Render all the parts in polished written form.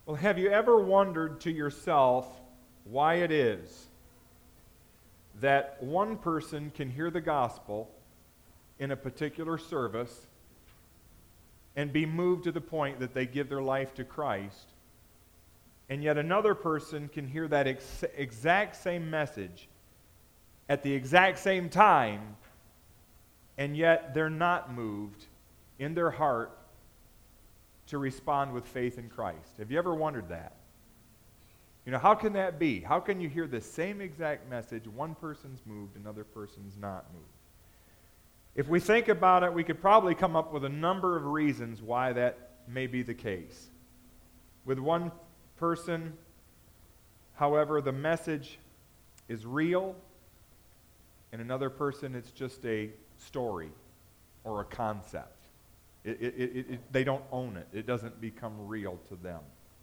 Well, have you ever wondered to yourself why it is that one person can hear the gospel in a particular service and be moved to the point that they give their life to Christ, and yet another person can hear that exact same message at the exact same time, and yet they're not moved in their heart to respond with faith in Christ? Have you ever wondered that? You know, how can that be? How can you hear the same exact message, one person's moved, another person's not moved? If we think about it, we could probably come up with a number of reasons why that may be the case. With one person, however, the message is real, and another person, it's just a story or a concept. They don't own it. It doesn't become real to them.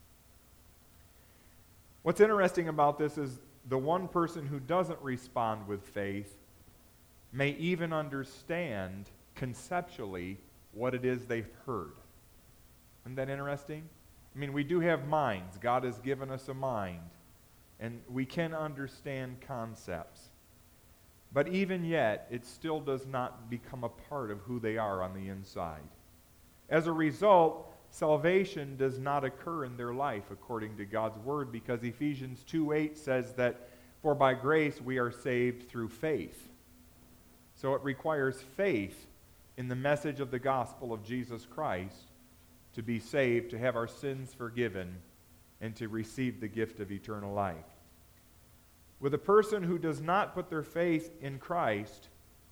What's interesting about this is the one person who doesn't respond with faith may even understand conceptually what it is they've heard. Isn't that interesting? I mean, we do have minds. God has given us a mind, and we can understand concepts. But even yet, it still does not become a part of who they are on the inside. As a result, salvation does not occur in their life according to God's word, because Ephesians 2:8 says that, "For by grace we are saved through faith." So it requires faith in the message of the gospel of Jesus Christ to be saved, to have our sins forgiven, and to receive the gift of eternal life. With a person who does not put their faith in Christ,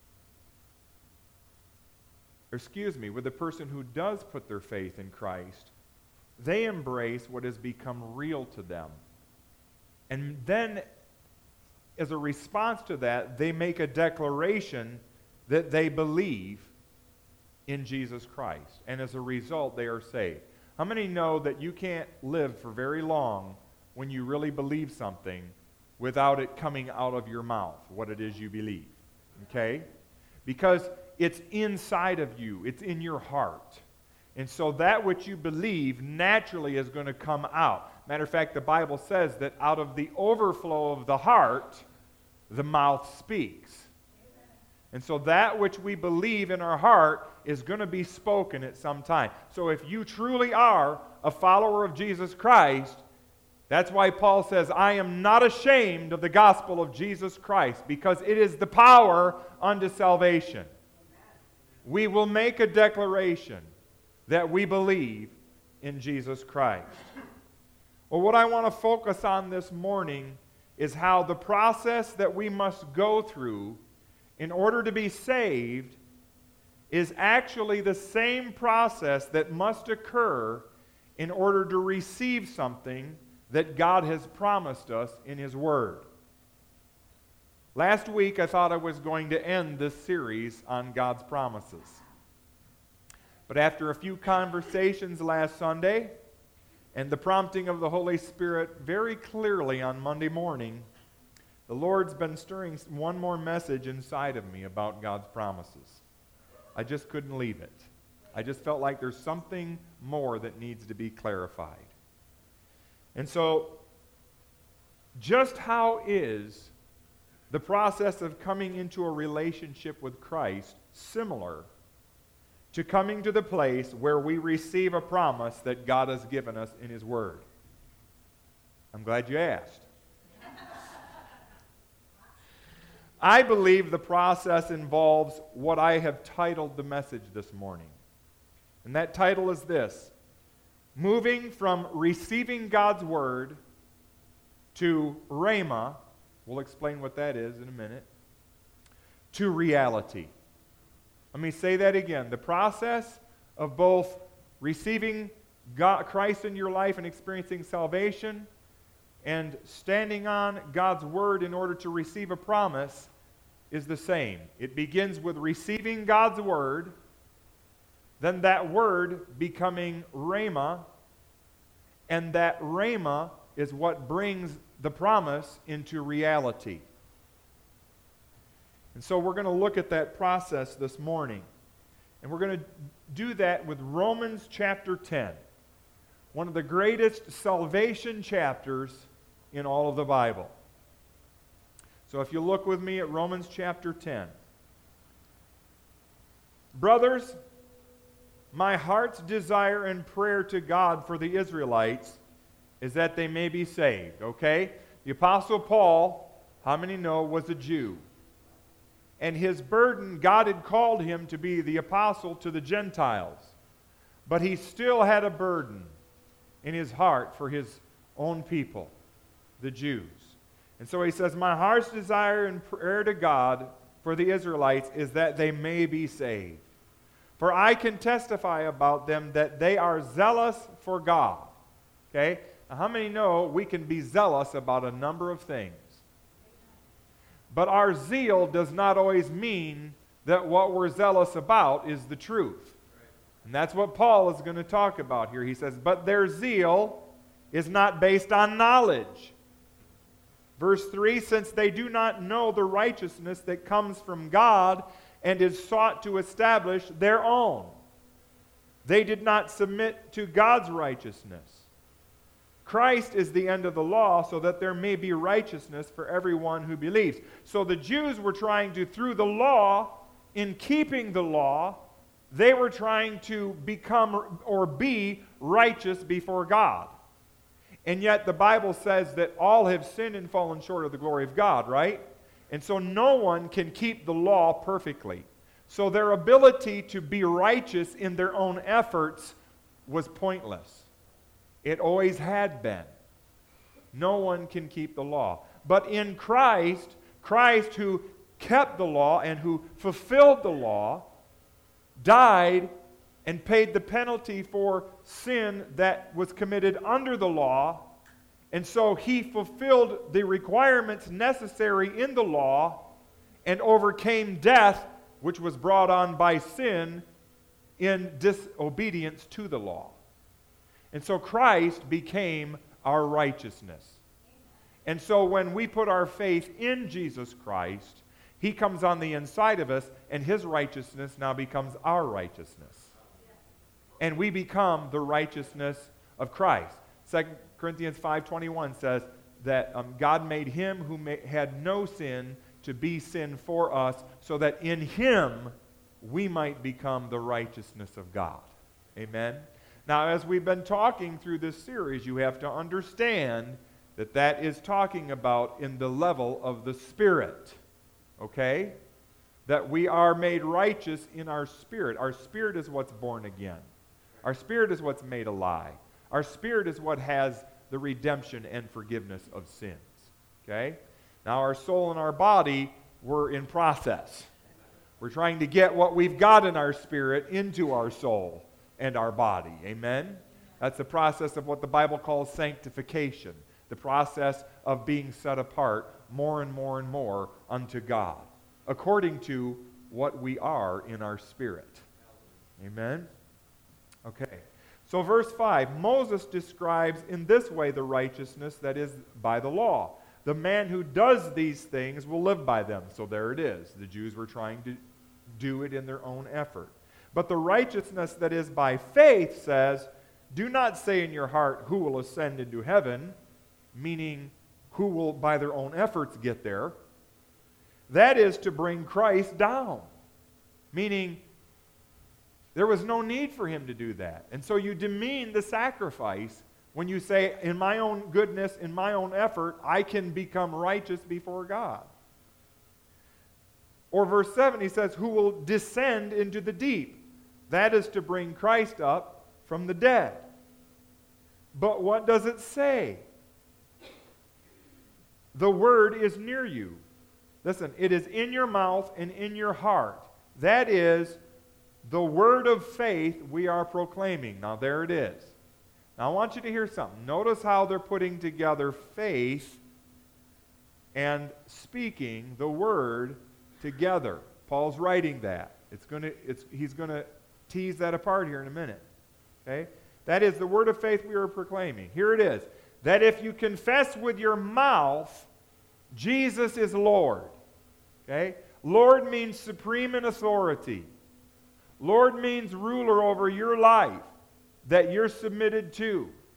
with a person who does put their faith in Christ, they embrace what has become real to them. And then, as a response to that, they make a declaration that they believe in Jesus Christ. And as a result, they are saved. How many know that you can't live for very long when you really believe something without it coming out of your mouth, what it is you believe? Okay? Because it's inside of you. It's in your heart. And so that which you believe naturally is going to come out. Matter of fact, the Bible says that out of the overflow of the heart, the mouth speaks. And so that which we believe in our heart is going to be spoken at some time. So if you truly are a follower of Jesus Christ, that's why Paul says, "I am not ashamed of the gospel of Jesus Christ," because it is the power unto salvation. We will make a declaration that we believe in Jesus Christ. Well, what I want to focus on this morning is how the process that we must go through in order to be saved is actually the same process that must occur in order to receive something that God has promised us in His Word. Last week, I thought I was going to end this series on God's promises. But after a few conversations last Sunday, and the prompting of the Holy Spirit very clearly on Monday morning, the Lord's been stirring one more message inside of me about God's promises. I just couldn't leave it. I just felt like there's something more that needs to be clarified. And so, just how is the process of coming into a relationship with Christ similar to coming to the place where we receive a promise that God has given us in His Word? I'm glad you asked. I believe the process involves what I have titled the message this morning. And that title is this: moving from receiving God's Word to rhema, we'll explain what that is in a minute, to reality. Let me say that again. The process of both receiving Christ in your life and experiencing salvation and standing on God's Word in order to receive a promise is the same. It begins with receiving God's Word, then that Word becoming rhema, and that rhema is what brings the promise into reality. And so we're going to look at that process this morning. And we're going to do that with Romans chapter 10. one of the greatest salvation chapters in all of the Bible. So if you look with me at Romans chapter 10. Brothers, my heart's desire and prayer to God for the Israelites is that they may be saved, okay? The Apostle Paul, how many know, was a Jew. And his burden, God had called him to be the apostle to the Gentiles. But he still had a burden in his heart for his own people, the Jews. And so he says, my heart's desire and prayer to God for the Israelites is that they may be saved. For I can testify about them that they are zealous for God. Okay? Now, how many know we can be zealous about a number of things? But our zeal does not always mean that what we're zealous about is the truth. And that's what Paul is going to talk about here. He says, but their zeal is not based on knowledge. Verse 3, since they do not know the righteousness that comes from God and is sought to establish their own. They did not submit to God's righteousness. Christ is the end of the law so that there may be righteousness for everyone who believes. So the Jews were trying to, through the law, in keeping the law, they were trying to become or be righteous before God. And yet the Bible says that all have sinned and fallen short of the glory of God, right? And so no one can keep the law perfectly. So their ability to be righteous in their own efforts was pointless. It always had been. No one can keep the law. But in Christ, Christ who kept the law and who fulfilled the law, died and paid the penalty for sin that was committed under the law. And so he fulfilled the requirements necessary in the law and overcame death, which was brought on by sin in disobedience to the law. And so Christ became our righteousness. And so when we put our faith in Jesus Christ, he comes on the inside of us, and his righteousness now becomes our righteousness. And we become the righteousness of Christ. 2 Corinthians 5:21 says that God made him who had no sin to be sin for us, so that in him we might become the righteousness of God. Amen? Now, as we've been talking through this series, you have to understand that that is talking about in the level of the Spirit. Okay? That we are made righteous in our spirit. Our spirit is what's born again. Our spirit is what's made alive. Our spirit is what has the redemption and forgiveness of sins. Okay? Now, our soul and our body, we're in process. We're trying to get what we've got in our spirit into our soul and our body. Amen? That's the process of what the Bible calls sanctification. The process of being set apart more and more and more unto God, according to what we are in our spirit. Amen? Okay. So verse 5, Moses describes in this way the righteousness that is by the law. The man who does these things will live by them. So there it is. The Jews were trying to do it in their own effort. But the righteousness that is by faith says, do not say in your heart, who will ascend into heaven, meaning who will by their own efforts get there. That is to bring Christ down, meaning there was no need for him to do that. And so you demean the sacrifice when you say, in my own goodness, in my own effort, I can become righteous before God. Or verse 7, he says, who will descend into the deep. That is to bring Christ up from the dead. But what does it say? The word is near you. Listen, it is in your mouth and in your heart. That is the word of faith we are proclaiming. Now there it is. Now I want you to hear something. Notice how they're putting together faith and speaking the word together. Paul's writing that. He's going to tease that apart here in a minute. Okay? That is the word of faith we are proclaiming. Here it is. That if you confess with your mouth Jesus is Lord. Okay? Lord means supreme in authority. Lord means ruler over your life that you're submitted to.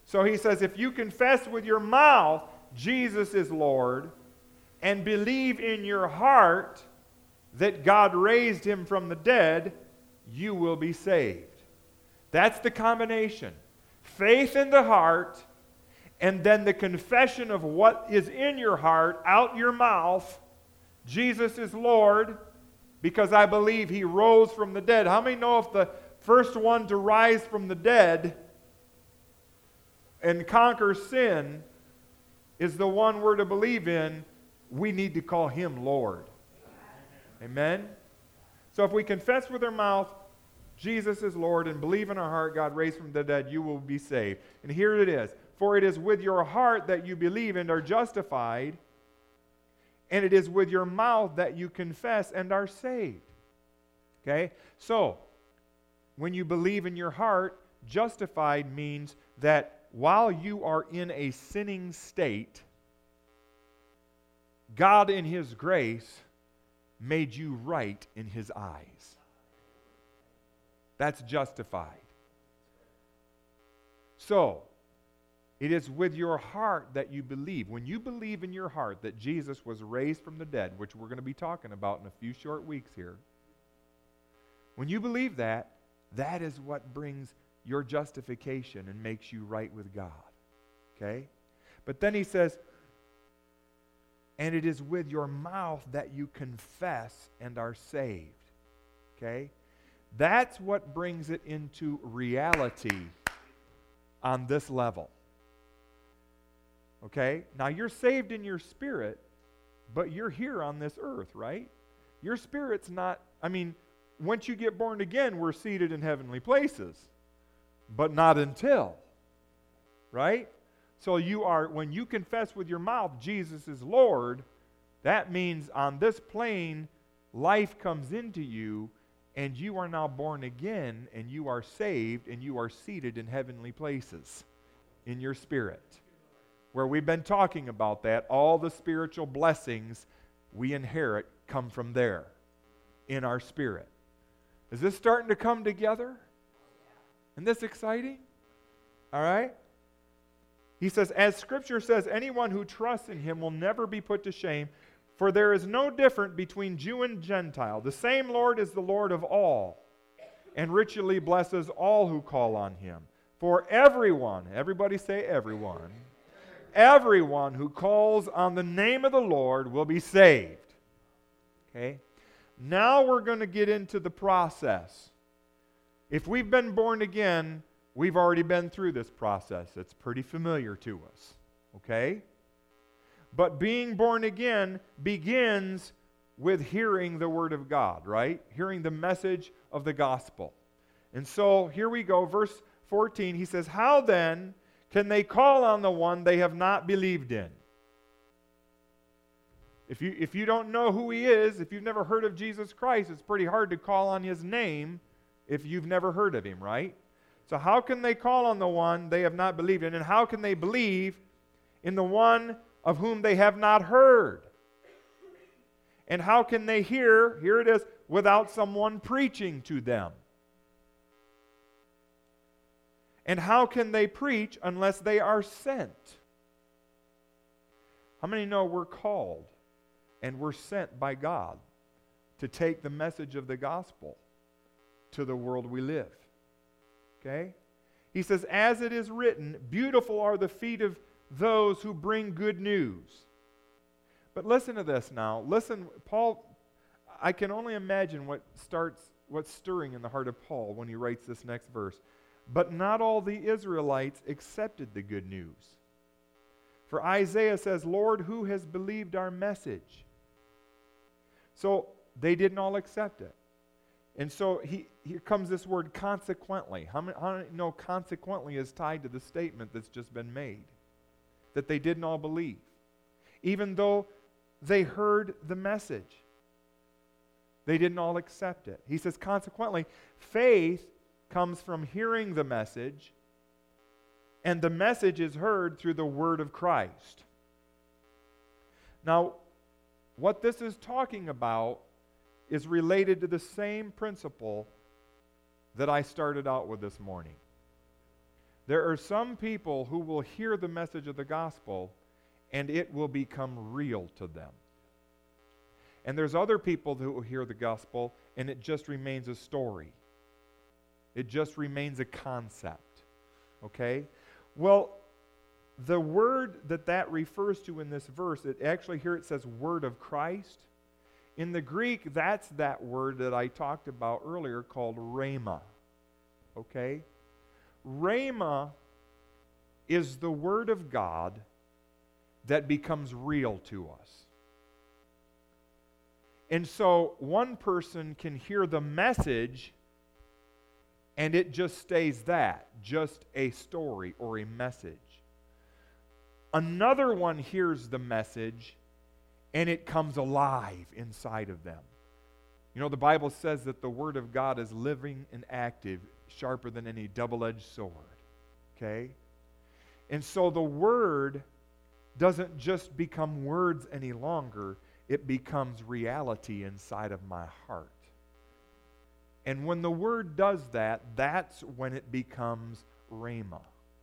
So he says, if you confess with your mouth Jesus is Lord and believe in your heart that God raised him from the dead, you will be saved. That's the combination. Faith in the heart, and then the confession of what is in your heart, out your mouth. Jesus is Lord, because I believe he rose from the dead. How many know if the first one to rise from the dead and conquer sin is the one we're to believe in, we need to call him Lord. Amen? So if we confess with our mouth Jesus is Lord and believe in our heart God raised from the dead, you will be saved. And here it is. For it is with your heart that you believe and are justified, and it is with your mouth that you confess and are saved. Okay? So, when you believe in your heart, justified means that while you are in a sinning state, God in his grace made you right in his eyes. That's justified. So, it is with your heart that you believe. When you believe in your heart that Jesus was raised from the dead, which we're going to be talking about in a few short weeks here, when you believe that, that is what brings your justification and makes you right with God. Okay? But then he says, and it is with your mouth that you confess and are saved. Okay? That's what brings it into reality on this level. Okay? Now you're saved in your spirit, but you're here on this earth, right? Your spirit's not, once you get born again, we're seated in heavenly places. But not until. Right? So when you confess with your mouth Jesus is Lord, that means on this plane, life comes into you, and you are now born again, and you are saved, and you are seated in heavenly places in your spirit. Where we've been talking about that, all the spiritual blessings we inherit come from there in our spirit. Is this starting to come together? Isn't this exciting? All right? He says, as Scripture says, anyone who trusts in him will never be put to shame, for there is no difference between Jew and Gentile. The same Lord is the Lord of all, and richly blesses all who call on him. For everyone, everybody say everyone, everyone who calls on the name of the Lord will be saved. Okay? Now we're going to get into the process. If we've been born again, we've already been through this process. It's pretty familiar to us. Okay? But being born again begins with hearing the Word of God, right? Hearing the message of the gospel. And so here we go, verse 14, he says, how then can they call on the one they have not believed in? If you don't know who he is, if you've never heard of Jesus Christ, it's pretty hard to call on his name if you've never heard of him, right? So how can they call on the one they have not believed in? And how can they believe in the one of whom they have not heard? And how can they hear, here it is, without someone preaching to them? And how can they preach unless they are sent? How many know we're called and we're sent by God to take the message of the gospel to the world we live? Okay? He says, as it is written, beautiful are the feet of those who bring good news. But listen to this now. Listen, Paul, I can only imagine what's stirring in the heart of Paul when he writes this next verse. But not all the Israelites accepted the good news. For Isaiah says, Lord, who has believed our message? So they didn't all accept it. And so here comes this word consequently. How many know consequently is tied to the statement that's just been made? That they didn't all believe. Even though they heard the message, they didn't all accept it. He says consequently, faith comes from hearing the message, and the message is heard through the word of Christ. Now, what this is talking about is related to the same principle that I started out with this morning. There are some people who will hear the message of the gospel and it will become real to them. And there's other people who will hear the gospel and it just remains a story. It just remains a concept. Okay? Well, the word that refers to in this verse, here it says word of Christ. In the Greek, that's that word that I talked about earlier called rhema. Okay? Rhema is the word of God that becomes real to us. And so one person can hear the message and it just stays that, just a story or a message. Another one hears the message and it comes alive inside of them. You know, the Bible says that the Word of God is living and active, sharper than any double-edged sword. Okay? And so the Word doesn't just become words any longer, it becomes reality inside of my heart. And when the Word does that, that's when it becomes rhema.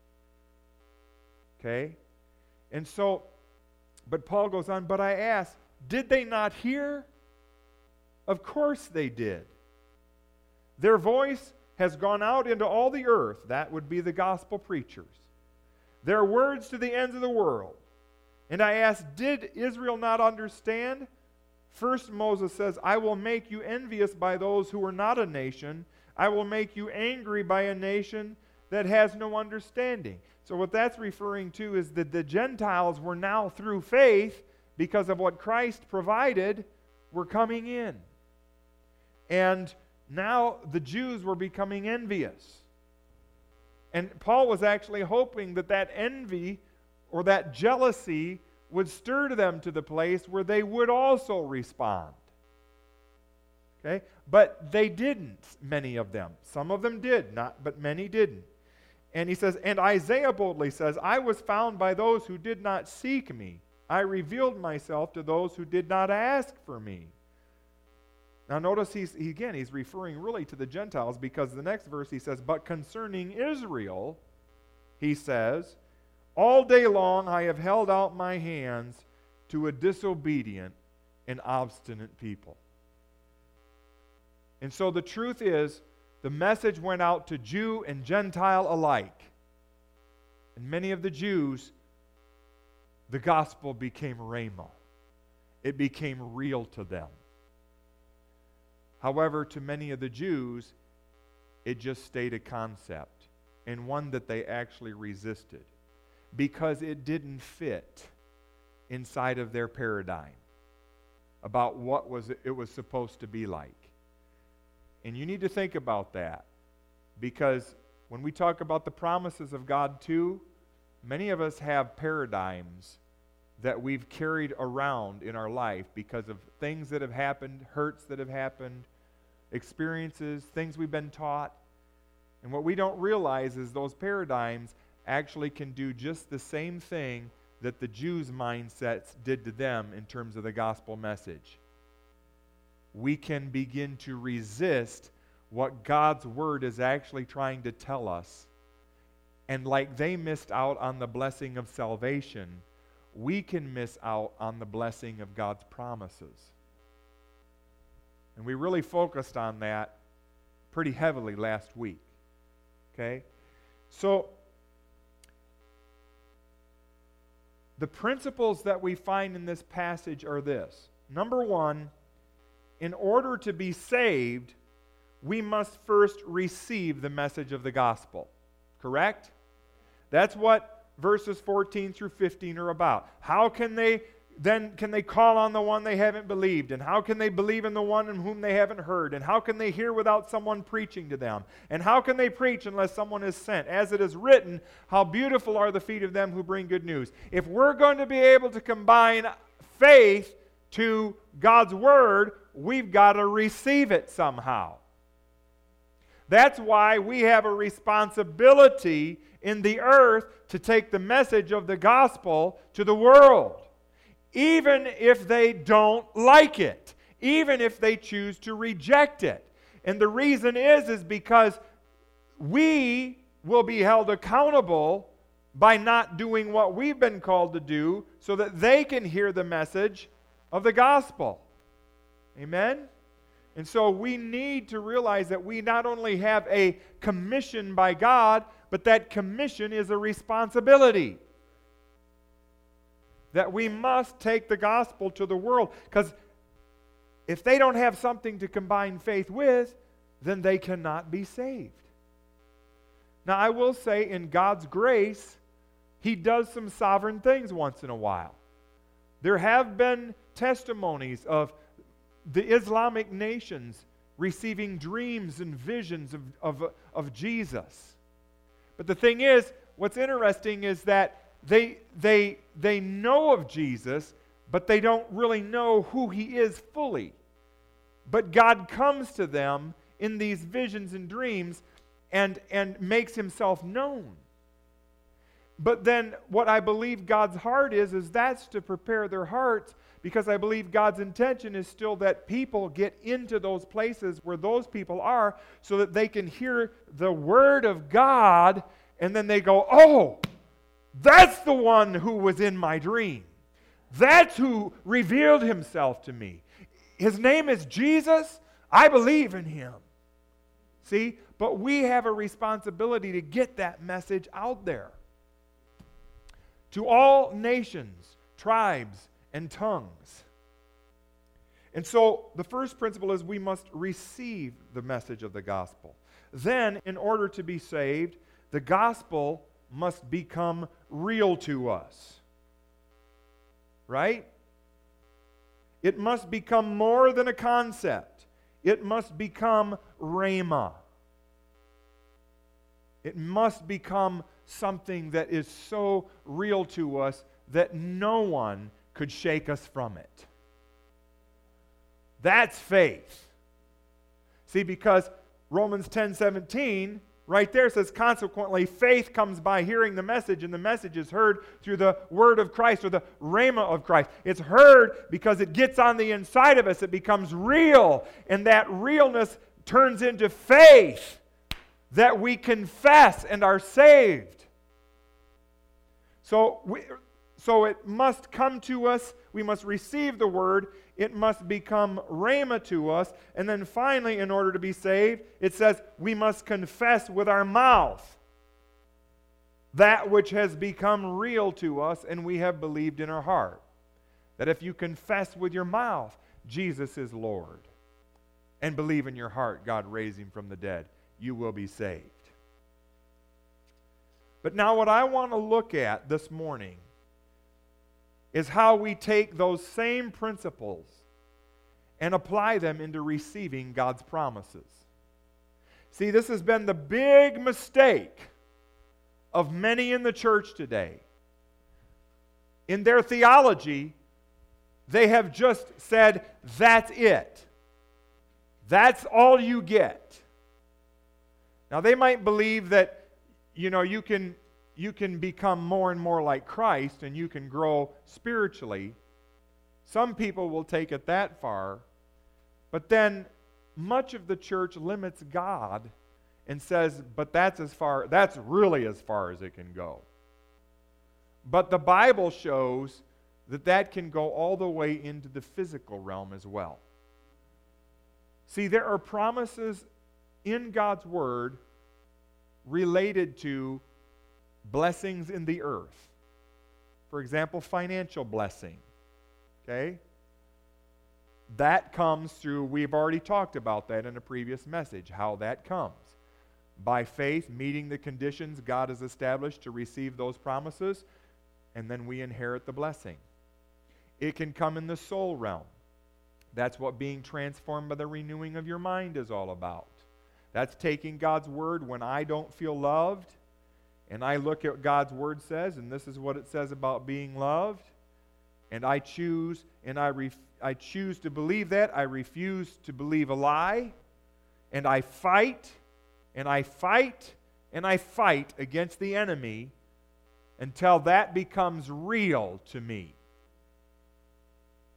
Okay? And so, but Paul goes on, but I ask, did they not hear? Of course they did. Their voice has gone out into all the earth. That would be the gospel preachers. Their words to the ends of the world. And I ask, did Israel not understand? First Moses says, I will make you envious by those who are not a nation. I will make you angry by a nation that has no understanding. So what that's referring to is that the Gentiles were now through faith, because of what Christ provided, were coming in. And now the Jews were becoming envious. And Paul was actually hoping that envy or that jealousy would stir them to the place where they would also respond. Okay? But they didn't, many of them. Some of them did, but many didn't. And he says, and Isaiah boldly says, I was found by those who did not seek me. I revealed myself to those who did not ask for me. Now notice he's referring really to the Gentiles, because the next verse he says, but concerning Israel, he says, all day long I have held out my hands to a disobedient and obstinate people. And so the truth is, the message went out to Jew and Gentile alike. And many of the Jews, the gospel became rhema. It became real to them. However, to many of the Jews, it just stayed a concept, and one that they actually resisted, because it didn't fit inside of their paradigm about what it was supposed to be like. And you need to think about that, because when we talk about the promises of God too, many of us have paradigms that we've carried around in our life because of things that have happened, hurts that have happened, experiences, things we've been taught. And what we don't realize is those paradigms actually can do just the same thing that the Jews' mindsets did to them in terms of the gospel message. We can begin to resist what God's Word is actually trying to tell us. And like they missed out on the blessing of salvation, we can miss out on the blessing of God's promises. And we really focused on that pretty heavily last week. Okay? So, the principles that we find in this passage are this. Number one, in order to be saved, we must first receive the message of the gospel. Correct? That's what verses 14 through 15 are about. How can they call on the one they haven't believed? And how can they believe in the one in whom they haven't heard? And how can they hear without someone preaching to them? And how can they preach unless someone is sent? As it is written, how beautiful are the feet of them who bring good news. If we're going to be able to combine faith to God's Word, we've got to receive it somehow. That's why we have a responsibility in the earth to take the message of the gospel to the world, even if they don't like it, even if they choose to reject it. And the reason is because we will be held accountable by not doing what we've been called to do so that they can hear the message of the gospel. Amen? And so we need to realize that we not only have a commission by God, but that commission is a responsibility. That we must take the gospel to the world. Because if they don't have something to combine faith with, then they cannot be saved. Now, I will say, in God's grace, He does some sovereign things once in a while. There have been testimonies of the Islamic nations receiving dreams and visions of Jesus. But the thing is, what's interesting is that they know of Jesus, but they don't really know who He is fully. But God comes to them in these visions and dreams and makes Himself known. But then what I believe God's heart is that's to prepare their hearts, because I believe God's intention is still that people get into those places where those people are so that they can hear the Word of God and then they go, oh, that's the one who was in my dream. That's who revealed Himself to me. His name is Jesus. I believe in Him. See? But we have a responsibility to get that message out there. To all nations, tribes, and tongues. And so the first principle is we must receive the message of the gospel. Then, in order to be saved, the gospel must become real to us. Right? It must become more than a concept. It must become rhema. It must become something that is so real to us that no one could shake us from it. That's faith. See, because Romans 10:17 right there says, consequently, faith comes by hearing the message, and the message is heard through the word of Christ, or the rhema of Christ. It's heard because it gets on the inside of us. It becomes real, and that realness turns into faith that we confess and are saved. So it must come to us. We must receive the word. It must become rhema to us. And then finally, in order to be saved, it says we must confess with our mouth that which has become real to us and we have believed in our heart. That if you confess with your mouth Jesus is Lord and believe in your heart God raised Him from the dead, you will be saved. But now what I want to look at this morning is how we take those same principles and apply them into receiving God's promises. See, this has been the big mistake of many in the church today. In their theology, they have just said, that's it. That's all you get. Now, they might believe that, you can become more and more like Christ and you can grow spiritually. Some people will take it that far. But then much of the church limits God and says, but that's really as far as it can go. But the Bible shows that can go all the way into the physical realm as well. See, there are promises in God's Word related to blessings in the earth. For example, financial blessing. Okay? That comes through, we've already talked about that in a previous message, how that comes. By faith, meeting the conditions God has established to receive those promises, and then we inherit the blessing. It can come in the soul realm. That's what being transformed by the renewing of your mind is all about. That's taking God's Word when I don't feel loved, and I look at what God's Word says, and this is what it says about being loved, and I choose, and I choose to believe that. I refuse to believe a lie, and I fight, and I fight, and I fight against the enemy until that becomes real to me.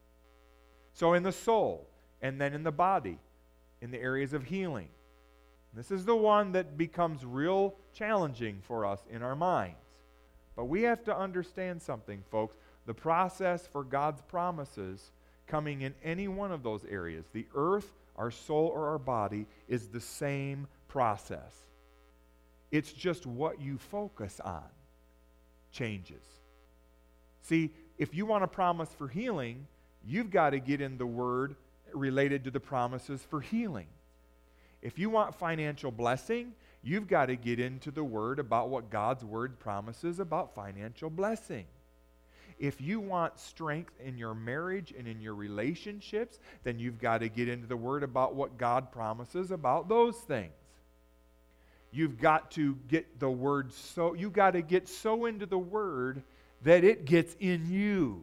So in the soul, and then in the body, in the areas of healing. This is the one that becomes real challenging for us in our minds. But we have to understand something, folks. The process for God's promises coming in any one of those areas, the earth, our soul, or our body, is the same process. It's just what you focus on changes. See, if you want a promise for healing, you've got to get in the Word related to the promises for healing. If you want financial blessing, you've got to get into the Word about what God's Word promises about financial blessing. If you want strength in your marriage and in your relationships, then you've got to get into the Word about what God promises about those things. You've got to get the Word you've got to get so into the Word that it gets in you.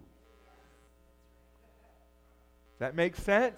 Does that make sense?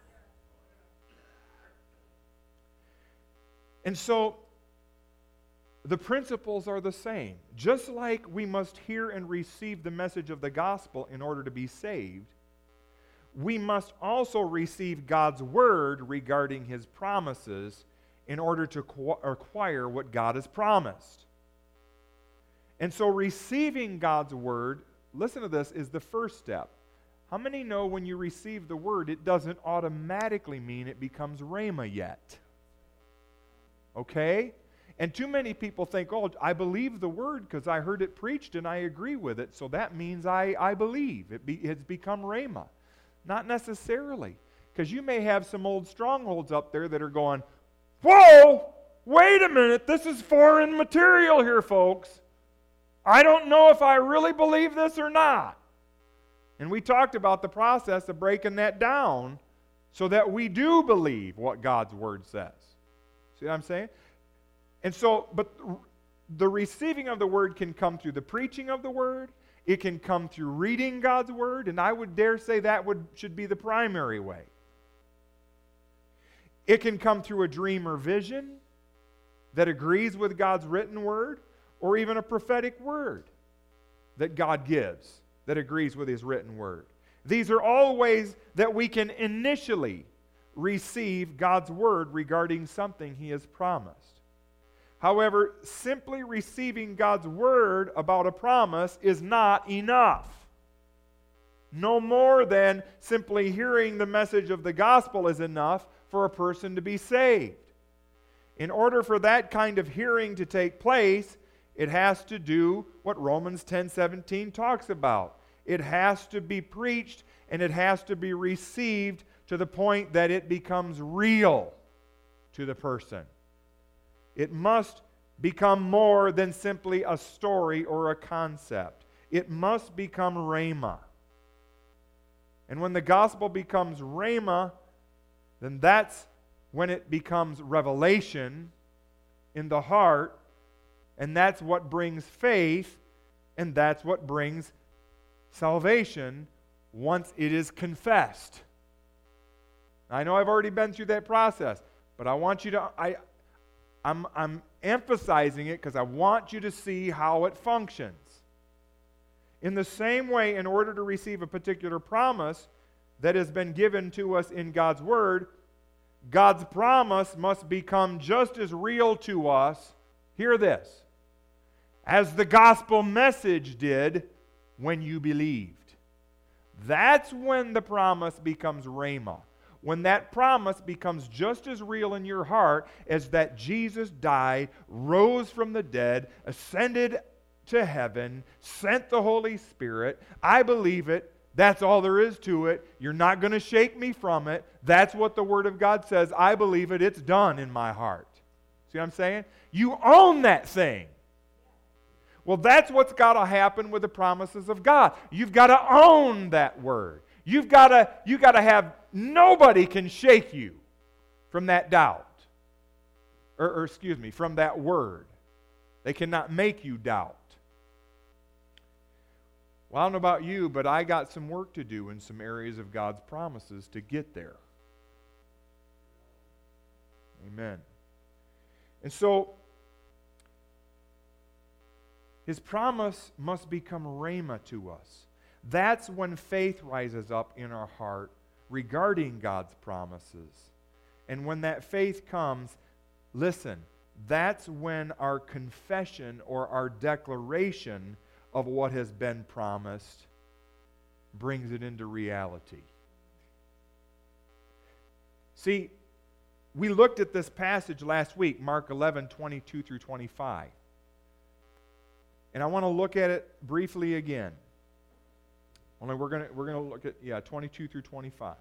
And so, the principles are the same. Just like we must hear and receive the message of the gospel in order to be saved, we must also receive God's word regarding His promises in order to acquire what God has promised. And so receiving God's word, listen to this, is the first step. How many know when you receive the word, it doesn't automatically mean it becomes rhema yet? Okay? And too many people think, oh, I believe the word because I heard it preached and I agree with it, so that means I believe. It's become rhema. Not necessarily. Because you may have some old strongholds up there that are going, whoa, wait a minute, this is foreign material here, folks. I don't know if I really believe this or not. And we talked about the process of breaking that down so that we do believe what God's word says. See what I'm saying? And so, but the receiving of the word can come through the preaching of the word. It can come through reading God's word, and I would dare say that should be the primary way. It can come through a dream or vision that agrees with God's written word, or even a prophetic word that God gives that agrees with His written word. These are all ways that we can initially receive God's word regarding something He has promised. However, simply receiving God's word about a promise is not enough. No more than simply hearing the message of the gospel is enough for a person to be saved. In order for that kind of hearing to take place, it has to do what Romans 10:17 talks about. It has to be preached and it has to be received to the point that it becomes real to the person. It must become more than simply a story or a concept. It must become rhema. And when the gospel becomes rhema, then that's when it becomes revelation in the heart, and that's what brings faith, and that's what brings salvation once it is confessed. I know I've already been through that process, but I want you to, I'm emphasizing it because I want you to see how it functions. In the same way, in order to receive a particular promise that has been given to us in God's Word, God's promise must become just as real to us, hear this, as the gospel message did when you believed. That's when the promise becomes rhema. When that promise becomes just as real in your heart as that Jesus died, rose from the dead, ascended to heaven, sent the Holy Spirit. I believe it. That's all there is to it. You're not going to shake me from it. That's what the Word of God says. I believe it. It's done in my heart. See what I'm saying? You own that thing. Well, that's what's got to happen with the promises of God. You've got to own that Word. You've got to have, nobody can shake you from that doubt. Or excuse me, from that Word. They cannot make you doubt. Well, I don't know about you, but I got some work to do in some areas of God's promises to get there. Amen. And so, His promise must become rhema to us. That's when faith rises up in our heart regarding God's promises. And when that faith comes, listen, that's when our confession or our declaration of what has been promised brings it into reality. See, we looked at this passage last week, Mark 11, 22 through 25. And I want to look at it briefly again. Only we're going to look at 22 through 25.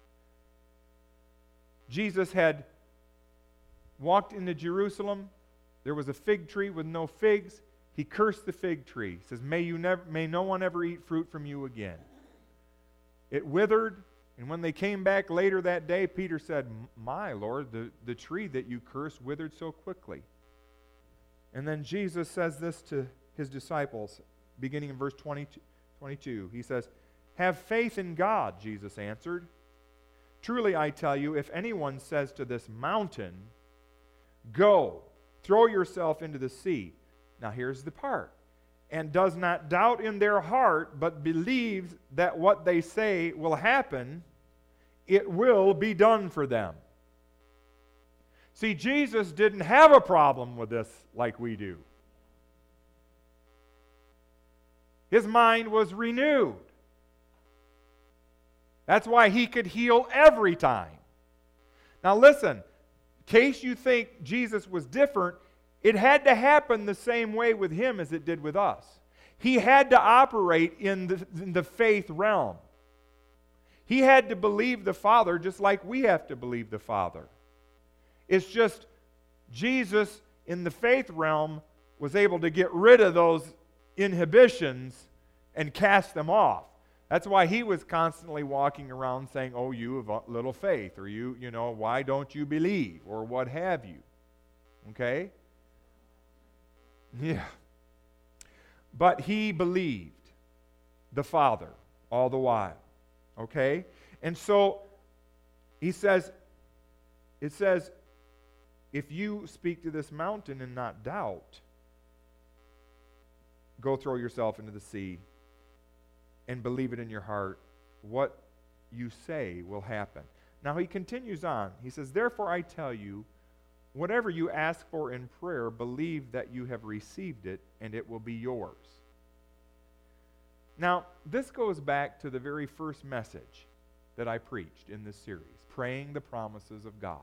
Jesus had walked into Jerusalem. There was a fig tree with no figs. He cursed the fig tree. He says, may no one ever eat fruit from you again. It withered, and when they came back later that day, Peter said, my Lord, the tree that you cursed withered so quickly. And then Jesus says this to his disciples, beginning in verse 22. He says, have faith in God, Jesus answered. Truly I tell you, if anyone says to this mountain, go, throw yourself into the sea. Now here's the part. And does not doubt in their heart, but believes that what they say will happen, it will be done for them. See, Jesus didn't have a problem with this like we do. His mind was renewed. That's why he could heal every time. Now listen, in case you think Jesus was different, it had to happen the same way with him as it did with us. He had to operate in the faith realm. He had to believe the Father just like we have to believe the Father. It's just Jesus in the faith realm was able to get rid of those inhibitions and cast them off. That's why he was constantly walking around saying, oh, you of little faith, or you know, why don't you believe, or what have you. Okay? Yeah. But he believed the Father all the while. Okay? And so it says, if you speak to this mountain and not doubt, go throw yourself into the sea and believe it in your heart, what you say will happen. Now he continues on. He says, therefore I tell you, whatever you ask for in prayer, believe that you have received it, and it will be yours. Now, this goes back to the very first message that I preached in this series, praying the promises of God.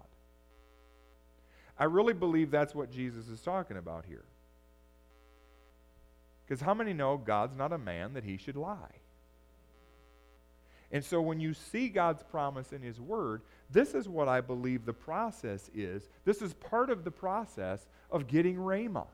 I really believe that's what Jesus is talking about here. Because how many know God's not a man that he should lie? And so when you see God's promise in his word, this is what I believe the process is. This is part of the process of getting Rhema.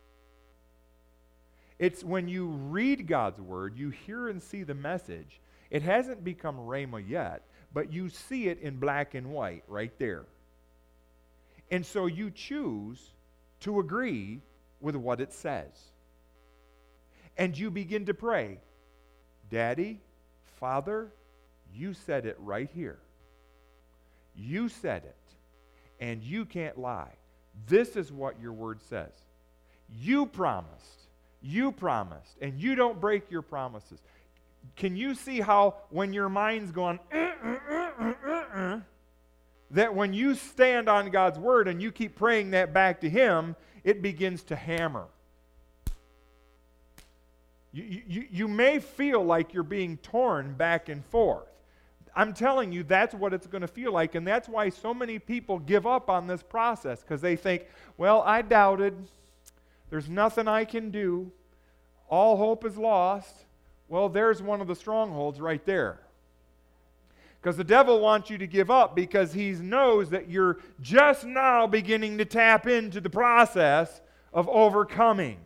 It's when you read God's word, you hear and see the message. It hasn't become Rhema yet, but you see it in black and white right there. And so you choose to agree with what it says. And you begin to pray, Daddy, Father, you said it right here. You said it, and you can't lie. This is what your word says. You promised, and you don't break your promises. Can you see how when your mind's going, that when you stand on God's word and you keep praying that back to him, it begins to hammer. You may feel like you're being torn back and forth. I'm telling you, that's what it's going to feel like, and that's why so many people give up on this process, because they think, well, I doubted. There's nothing I can do. All hope is lost. Well, there's one of the strongholds right there. Because the devil wants you to give up because he knows that you're just now beginning to tap into the process of overcoming.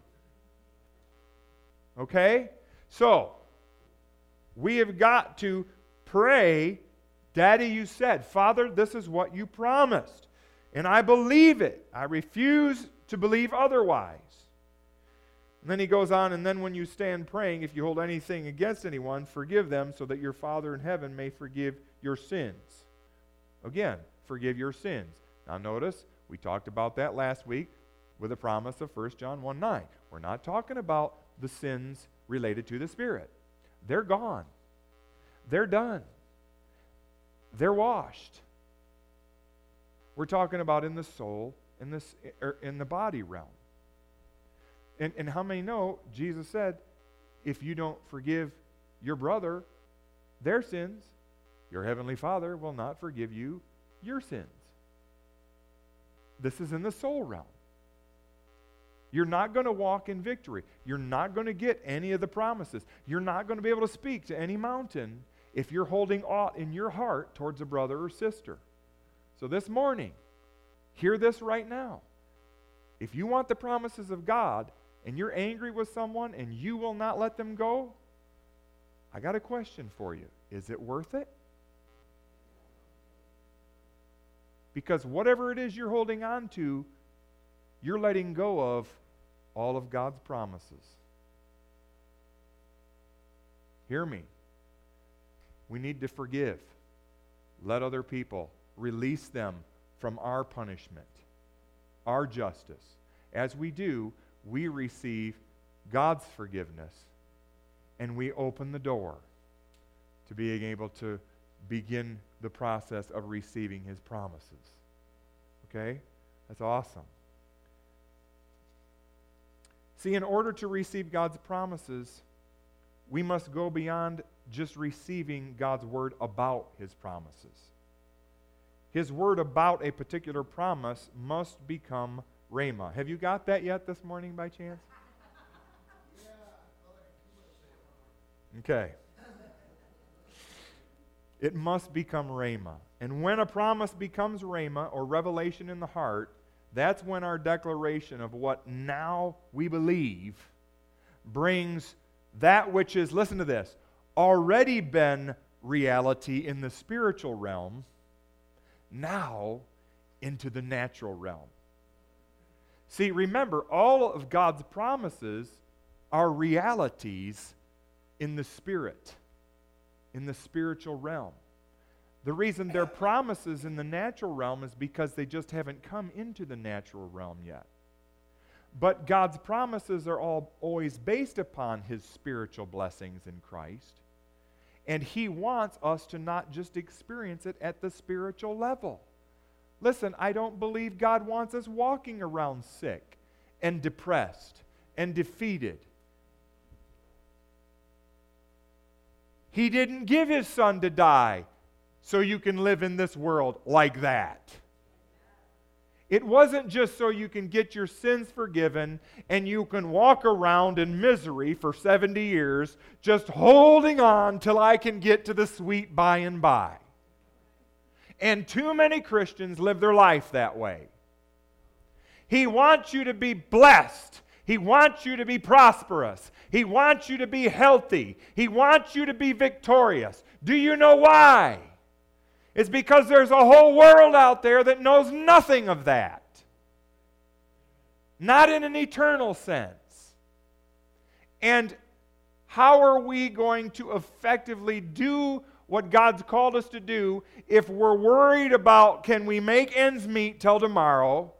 Okay? So, we have got to pray, Daddy, you said, Father, this is what you promised. And I believe it. I refuse to believe otherwise. And then he goes on, and then when you stand praying, if you hold anything against anyone, forgive them so that your Father in heaven may forgive your sins. Again, forgive your sins. Now notice, we talked about that last week with the promise of 1 John 1:9. We're not talking about the sins related to the Spirit. They're gone. They're done. They're washed. We're talking about in the soul in the body realm. And how many know Jesus said, if you don't forgive your brother their sins, your heavenly Father will not forgive you your sins. This is in the soul realm. You're not going to walk in victory. You're not going to get any of the promises. You're not going to be able to speak to any mountain if you're holding aught in your heart towards a brother or sister. So this morning, hear this right now. If you want the promises of God and you're angry with someone and you will not let them go, I got a question for you. Is it worth it? Because whatever it is you're holding on to, you're letting go of all of God's promises. Hear me. We need to forgive. Let other people, release them from our punishment, our justice. As we do, we receive God's forgiveness, and we open the door to being able to begin the process of receiving His promises. Okay? That's awesome. See, in order to receive God's promises, we must go beyond just receiving God's word about His promises. His word about a particular promise must become rhema. Have you got that yet this morning by chance? Okay. It must become rhema. And when a promise becomes rhema or revelation in the heart, that's when our declaration of what now we believe brings that which is, listen to this, already been reality in the spiritual realm, now into the natural realm. See, remember, all of God's promises are realities in the spirit, in the spiritual realm. The reason they're promises in the natural realm is because they just haven't come into the natural realm yet. But God's promises are always based upon His spiritual blessings in Christ. And He wants us to not just experience it at the spiritual level. Listen, I don't believe God wants us walking around sick and depressed and defeated. He didn't give His Son to die so you can live in this world like that. It wasn't just so you can get your sins forgiven and you can walk around in misery for 70 years just holding on till I can get to the sweet by and by. And too many Christians live their life that way. He wants you to be blessed. He wants you to be prosperous. He wants you to be healthy. He wants you to be victorious. Do you know why? It's because there's a whole world out there that knows nothing of that. Not in an eternal sense. And how are we going to effectively do what God's called us to do if we're worried about, can we make ends meet till tomorrow?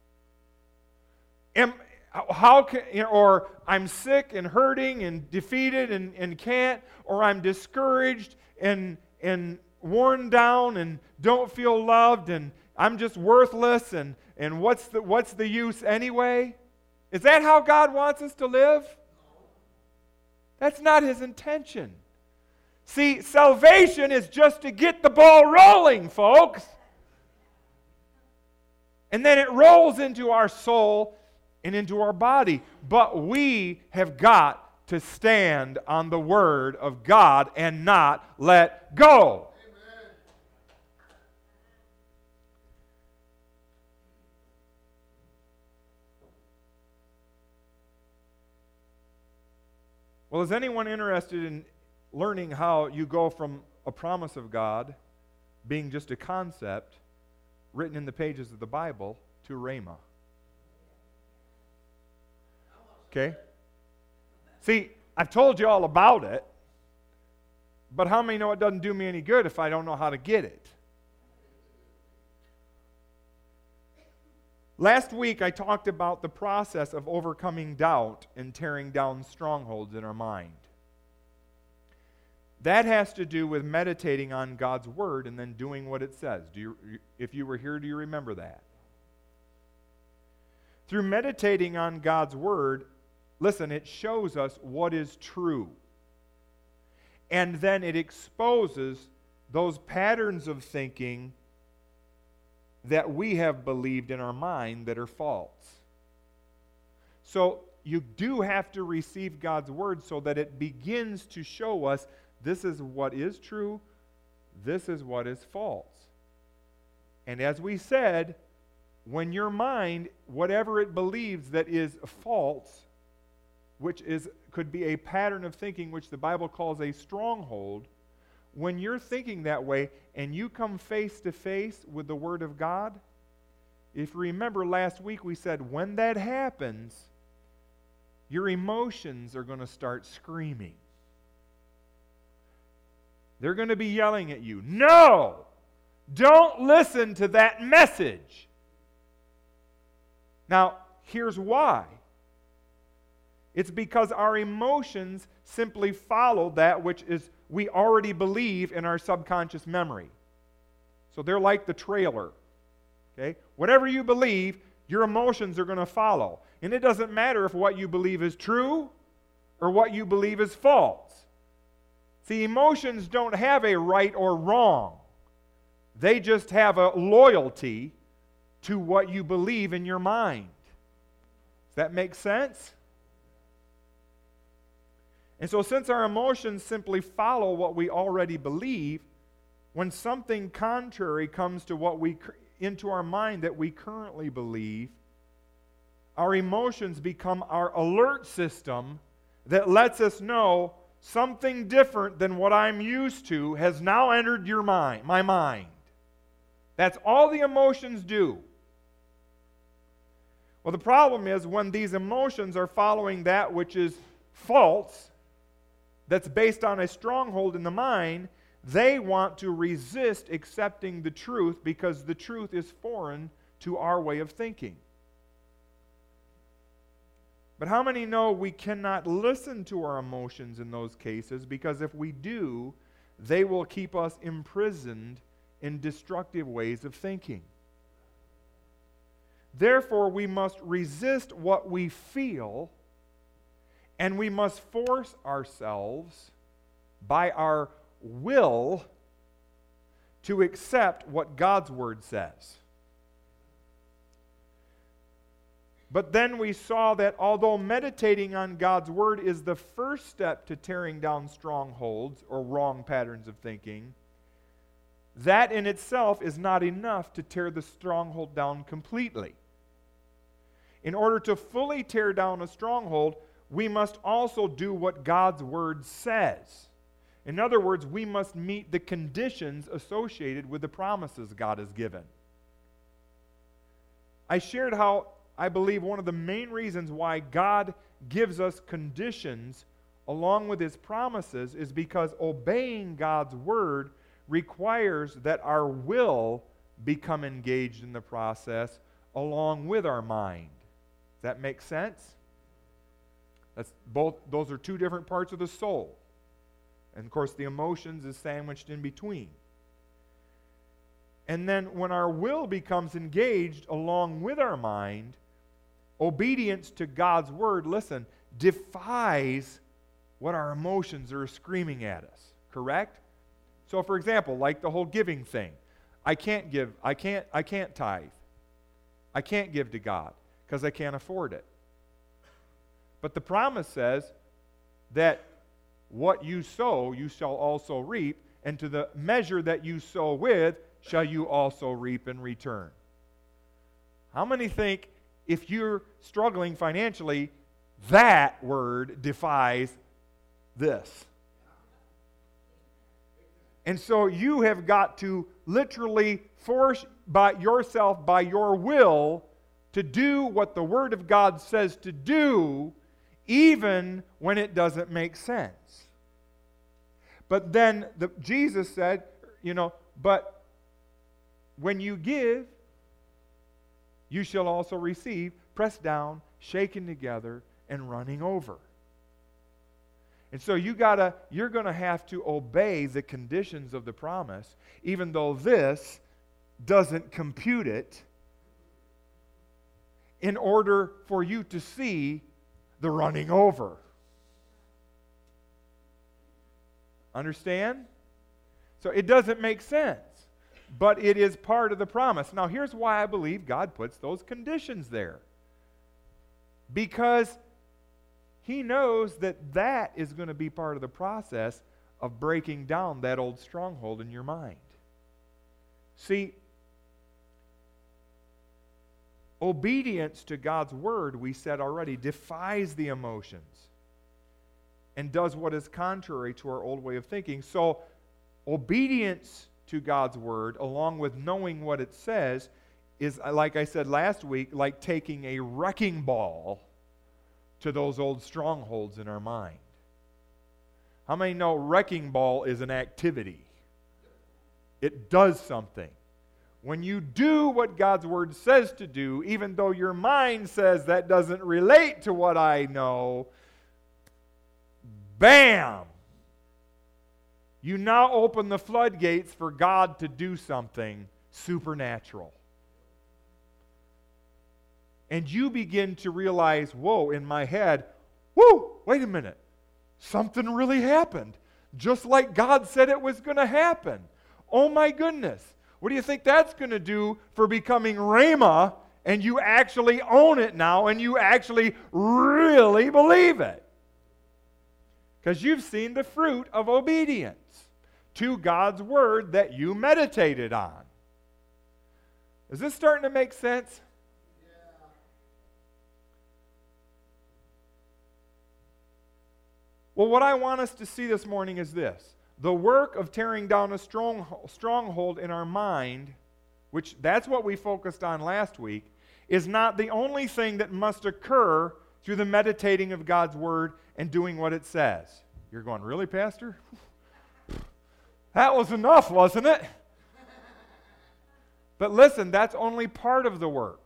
Or I'm sick and hurting and defeated and can't, or I'm discouraged and worn down and don't feel loved and I'm just worthless and what's the use anyway? Is that how God wants us to live? That's not His intention. See, salvation is just to get the ball rolling, folks. And then it rolls into our soul and into our body. But we have got to stand on the Word of God and not let go. Amen. Well, is anyone interested in learning how you go from a promise of God being just a concept written in the pages of the Bible to rhema? Okay? See, I've told you all about it, but how many know it doesn't do me any good if I don't know how to get it? Last week I talked about the process of overcoming doubt and tearing down strongholds in our mind. That has to do with meditating on God's Word and then doing what it says. If you were here, do you remember that? Through meditating on God's Word, listen, it shows us what is true. And then it exposes those patterns of thinking that we have believed in our mind that are false. So you do have to receive God's Word so that it begins to show us this is what is true, this is what is false. And as we said, when your mind, whatever it believes that is false, which could be a pattern of thinking which the Bible calls a stronghold, when you're thinking that way and you come face to face with the Word of God, if you remember last week we said when that happens, your emotions are going to start screaming. They're going to be yelling at you, "No! Don't listen to that message." Now, here's why. It's because our emotions simply follow that which is we already believe in our subconscious memory. So they're like the trailer. Okay? Whatever you believe, your emotions are going to follow. And it doesn't matter if what you believe is true or what you believe is false. See, emotions don't have a right or wrong. They just have a loyalty to what you believe in your mind. Does that make sense? And so since our emotions simply follow what we already believe, when something contrary comes to what into our mind that we currently believe, our emotions become our alert system that lets us know something different than what I'm used to has now entered my mind. That's all the emotions do. Well, the problem is when these emotions are following that which is false, that's based on a stronghold in the mind, they want to resist accepting the truth because the truth is foreign to our way of thinking. But how many know we cannot listen to our emotions in those cases because if we do, they will keep us imprisoned in destructive ways of thinking. Therefore, we must resist what we feel, and we must force ourselves by our will to accept what God's Word says. But then we saw that although meditating on God's Word is the first step to tearing down strongholds or wrong patterns of thinking, that in itself is not enough to tear the stronghold down completely. In order to fully tear down a stronghold, we must also do what God's Word says. In other words, we must meet the conditions associated with the promises God has given. I shared how I believe one of the main reasons why God gives us conditions along with His promises is because obeying God's Word requires that our will become engaged in the process along with our mind. Does that make sense? Those are two different parts of the soul. And of course the emotions is sandwiched in between. And then when our will becomes engaged along with our mind, obedience to God's Word, listen, defies what our emotions are screaming at us. Correct? So for example, like the whole giving thing. I can't tithe. I can't give to God because I can't afford it. But the promise says that what you sow, you shall also reap, and to the measure that you sow with, shall you also reap in return. How many think if you're struggling financially, that word defies this? And so you have got to literally force yourself by your will to do what the Word of God says to do, even when it doesn't make sense. But then Jesus said, but when you give, you shall also receive, pressed down, shaken together, and running over. And so you're going to have to obey the conditions of the promise, even though this doesn't compute it in order for you to see the running over. Understand? So it doesn't make sense, but it is part of the promise. Now here's why I believe God puts those conditions there. Because He knows that that is going to be part of the process of breaking down that old stronghold in your mind. See, obedience to God's word, we said already, defies the emotions and does what is contrary to our old way of thinking. So, obedience to God's word, along with knowing what it says, is, like I said last week, like taking a wrecking ball to those old strongholds in our mind. How many know wrecking ball is an activity? It does something. When you do what God's word says to do, even though your mind says that doesn't relate to what I know, bam! You now open the floodgates for God to do something supernatural. And you begin to realize, whoa, in my head, whoa, wait a minute. Something really happened. Just like God said it was going to happen. Oh my goodness. What do you think that's going to do for becoming Rhema, and you actually own it now and you actually really believe it? Because you've seen the fruit of obedience to God's word that you meditated on. Is this starting to make sense? Well, what I want us to see this morning is this. The work of tearing down a stronghold in our mind, which that's what we focused on last week, is not the only thing that must occur through the meditating of God's word and doing what it says. You're going, really, Pastor? That was enough, wasn't it? But listen, that's only part of the work.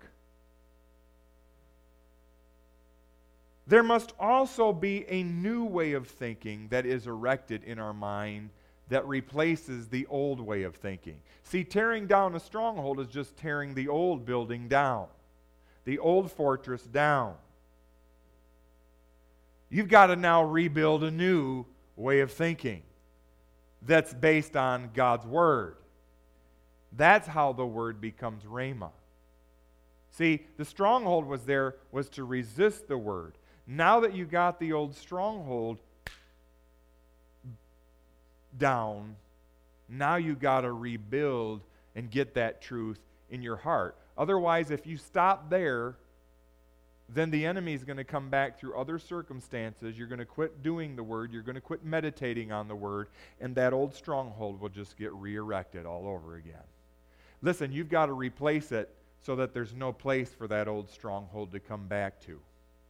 There must also be a new way of thinking that is erected in our mind that replaces the old way of thinking. See, tearing down a stronghold is just tearing the old building down, the old fortress down. You've got to now rebuild a new way of thinking that's based on God's word. That's how the word becomes Rhema. See, the stronghold was to resist the word. Now that you got the old stronghold down, now you got to rebuild and get that truth in your heart. Otherwise, if you stop there, then the enemy is going to come back through other circumstances. You're going to quit doing the word. You're going to quit meditating on the word, and that old stronghold will just get re-erected all over again. Listen, you've got to replace it so that there's no place for that old stronghold to come back to.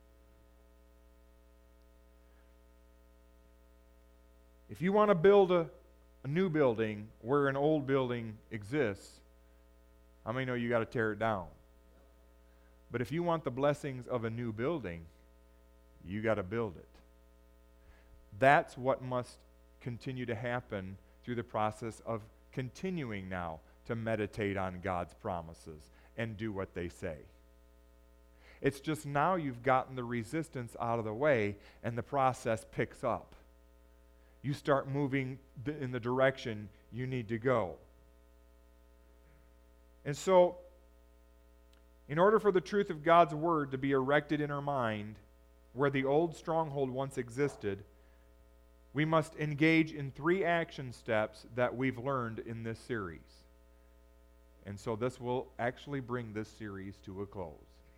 If you want to build a new building where an old building exists, how many know you got to tear it down? But if you want the blessings of a new building, you got to build it. That's what must continue to happen through the process of continuing now to meditate on God's promises and do what they say. It's just now you've gotten the resistance out of the way and the process picks up. You start moving in the direction you need to go. And so, in order for the truth of God's word to be erected in our mind, where the old stronghold once existed, we must engage in 3 action steps that we've learned in this series. And so this will actually bring this series to a close.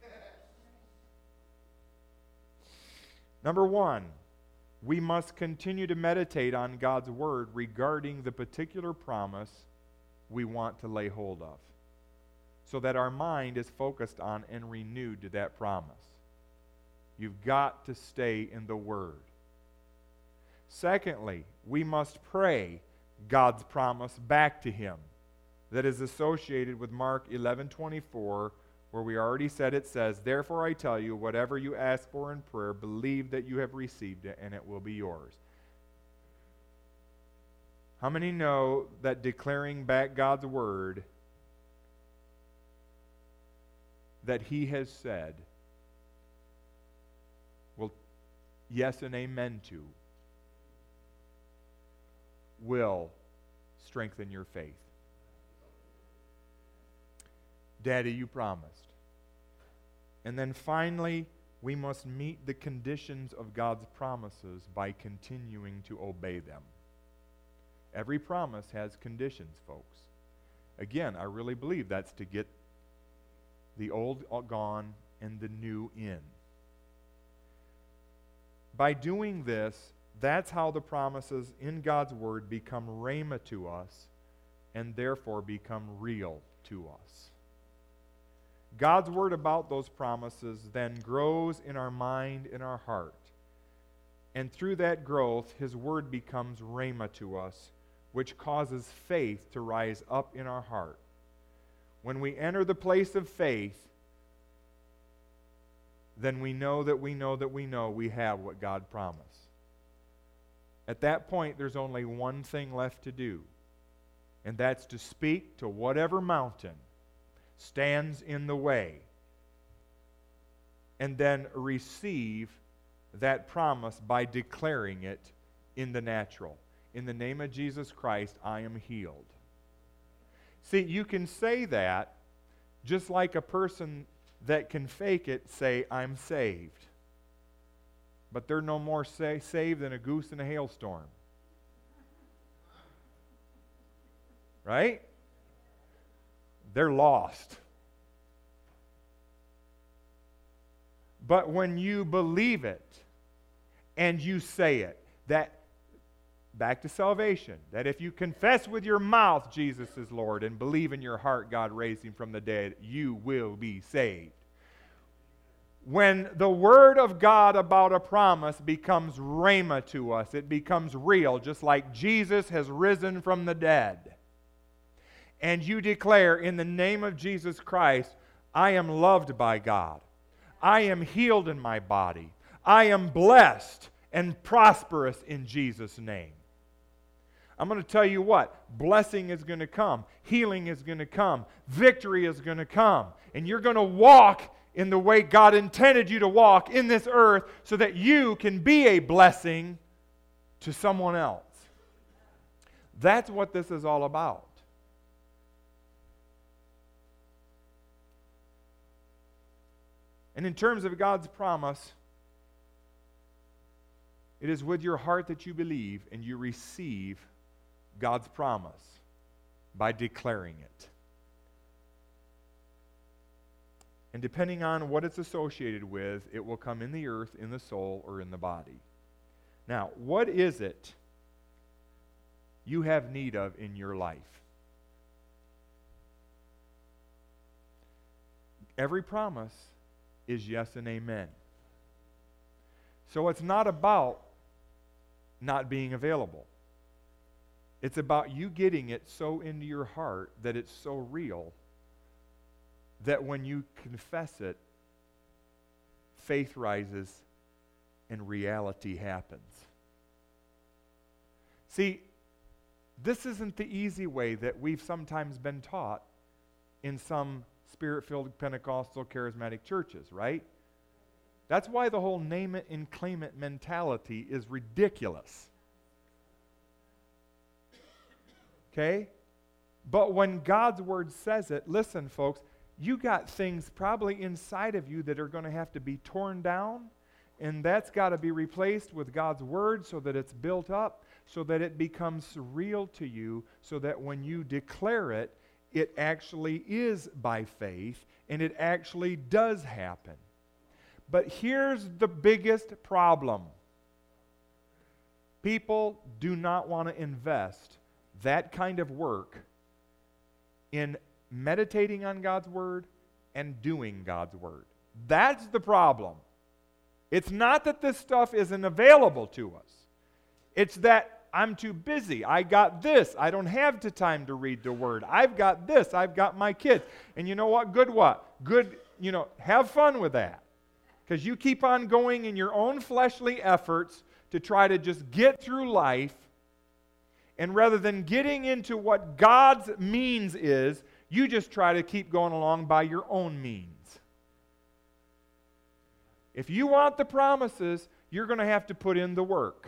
Number 1, we must continue to meditate on God's word regarding the particular promise we want to lay hold of, so that our mind is focused on and renewed to that promise. You've got to stay in the word. Secondly, we must pray God's promise back to him that is associated with Mark 11:24, where we already said it says, "Therefore I tell you, whatever you ask for in prayer, believe that you have received it, and it will be yours." How many know that declaring back God's word that He has said will yes and amen to will strengthen your faith. Daddy, you promised. And then finally, we must meet the conditions of God's promises by continuing to obey them. Every promise has conditions, folks. Again, I really believe that's to get the old gone and the new in. By doing this, that's how the promises in God's Word become rhema to us and therefore become real to us. God's Word about those promises then grows in our mind, in our heart. And through that growth, His Word becomes rhema to us, which causes faith to rise up in our heart. When we enter the place of faith, then we know that we know that we know we have what God promised. At that point, there's only one thing left to do, and that's to speak to whatever mountain stands in the way, and then receive that promise by declaring it in the natural. In the name of Jesus Christ, I am healed. See, you can say that just like a person that can fake it say, I'm saved. But they're no more saved than a goose in a hailstorm. Right? They're lost. But when you believe it and you say it, that back to salvation, that if you confess with your mouth Jesus is Lord and believe in your heart God raised Him from the dead, you will be saved. When the Word of God about a promise becomes rhema to us, it becomes real, just like Jesus has risen from the dead. And you declare in the name of Jesus Christ, I am loved by God. I am healed in my body. I am blessed and prosperous in Jesus' name. I'm going to tell you what, blessing is going to come, healing is going to come, victory is going to come, and you're going to walk in the way God intended you to walk in this earth so that you can be a blessing to someone else. That's what this is all about. And in terms of God's promise, it is with your heart that you believe and you receive God's promise by declaring it. And depending on what it's associated with, it will come in the earth, in the soul, or in the body. Now, what is it you have need of in your life? Every promise is yes and amen. So it's not about not being available. It's about you getting it so into your heart that it's so real that when you confess it, faith rises and reality happens. See, this isn't the easy way that we've sometimes been taught in some Spirit-filled Pentecostal charismatic churches, right? That's why the whole name it and claim it mentality is ridiculous. Okay? But when God's Word says it, listen, folks, you got things probably inside of you that are going to have to be torn down, and that's got to be replaced with God's Word so that it's built up, so that it becomes real to you, so that when you declare it, it actually is by faith, and it actually does happen. But here's the biggest problem. People do not want to invest that kind of work in meditating on God's Word and doing God's Word. That's the problem. It's not that this stuff isn't available to us. It's that I'm too busy. I got this. I don't have the time to read the Word. I've got this. I've got my kids. And you know what? Good what? Good, have fun with that. Because you keep on going in your own fleshly efforts to try to just get through life. And rather than getting into what God's means is, you just try to keep going along by your own means. If you want the promises, you're going to have to put in the work.